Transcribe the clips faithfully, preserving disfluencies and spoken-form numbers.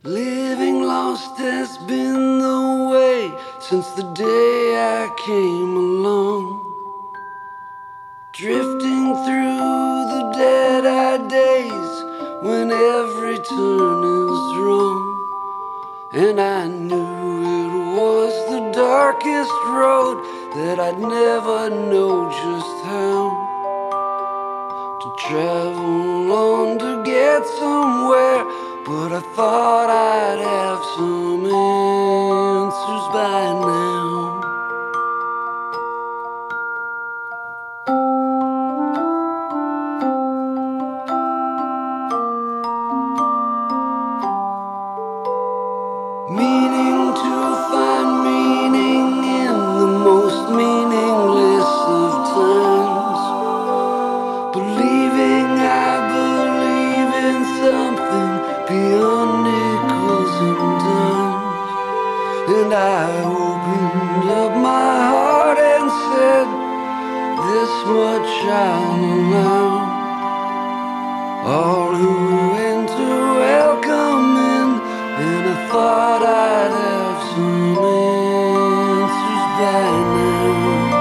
Living lost has been the way since the day I came along. Drifting through the dead-eyed days when every turn is wrong. And I knew it was the darkest road, that I'd never know just how to travel on to get somewhere. But I thought I'd have some answers by now. Meaning to find meaning in the most meaningless of times. Believing I believe in something beyond nickels and dimes. And I opened up my heart and said, this much I'll allow. All who enter welcome in, and I thought I'd have some answers by now.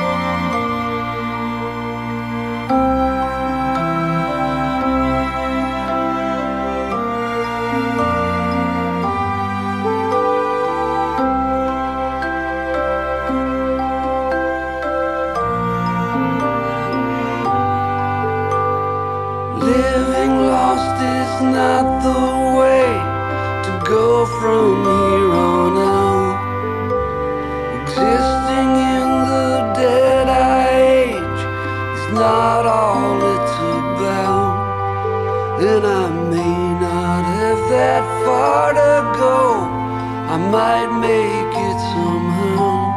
Living lost is not the way to go from here on out. Existing in the dead-eye age is not all it's about. And I may not have that far to go, I might make it somehow.